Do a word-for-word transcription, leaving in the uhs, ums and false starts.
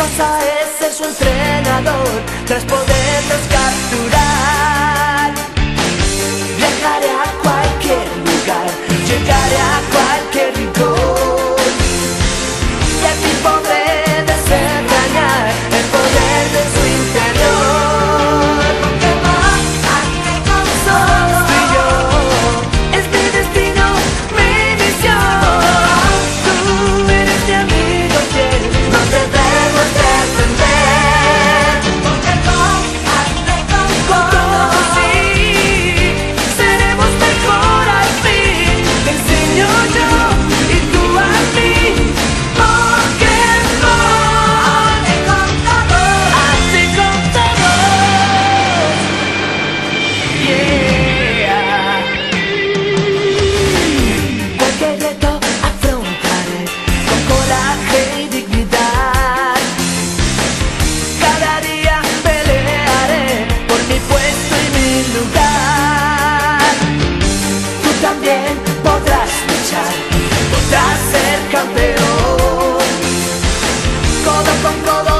cosa es ser su entrenador tras poderlos capturar. Viajaré a cualquier lugar, llegaré a cualquier rincón, y así podré desentrañar el poder de su interior. Pokémon, hazte con solo tú y yo, es mi destino, mi misión. Tú eres mi amigo fiel, no debemos de entender. Pokémon, hazte con solo sí, seremos mejor al fin. Te enseño yo y tú a mí. Pokémon, hazte con todos, hazte con todos. Yeah. Cualquier reto afrontaré con coraje y dignidad. Cada día pelearé por mi puesto y mi lugar. Tú también podrás luchar, podrás ser campeón. Codo con codo